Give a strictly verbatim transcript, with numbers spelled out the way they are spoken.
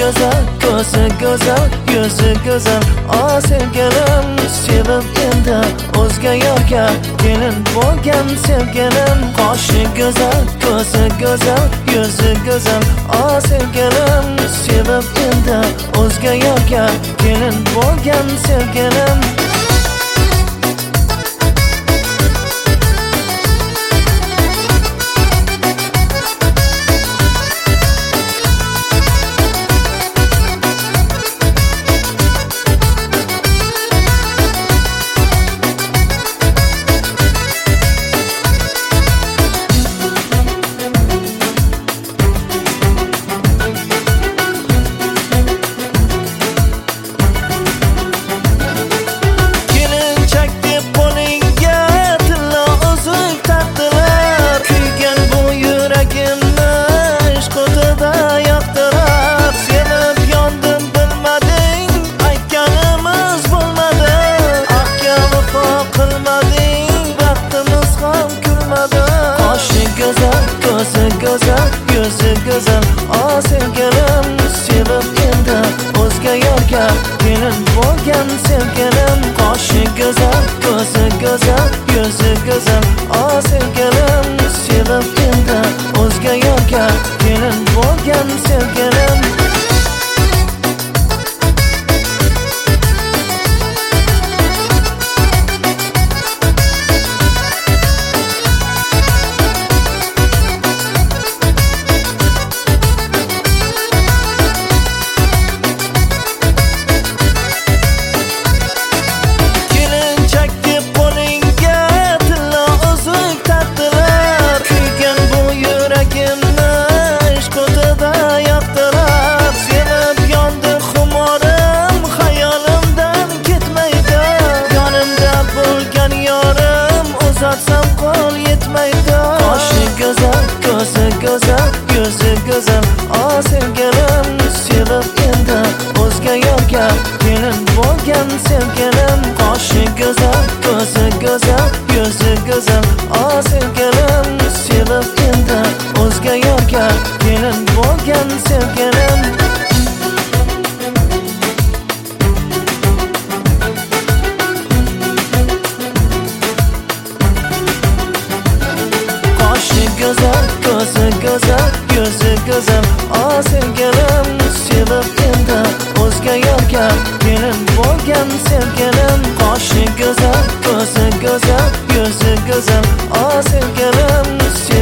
güzel, ko'zi go'zal, yuzi go'zal. O sevgilim, sevib endi o'zga yo'lga kelin bo'lgan sevgilim. Qoshi go'zal, ko'zi go'zal, yuzi go'zal. O sevgilim, sevib endi o'zga yo'lga kelin bo'lgan sevgilim. Güzel, yüzü güzel, o sevgilim, sevib endi o'zga yo'lga kelin bo'lgan sevgilim. Qoshi güzel, ko'zi go'zal, yuzi go'zal. O sevgilim, sevib endi o'zga yo'lga kelin bo'lgan sevgilim. Uzatsam qo'l yetmaydi. Qoshi go'zal, ko'zi go'zal, yuzi go'zal. O sevgilim, sevib endi o'zga yo'lga kelin bo'lgan sevgilim. Qoshi go'zal, ko'zi go'zal, yuzi go'zal. O sevgilim, sevib endi o'zga yo'lga kelin bo'lgan sevgilim. Güzel, ko'zi go'zal, yuzi go'zal. O sevgilim, sevib endi o'zga yo'lga kelin bo'lgan sevgilim. Qoshi go'zal, ko'zi go'zal, yuzi go'zal. O sevgilim,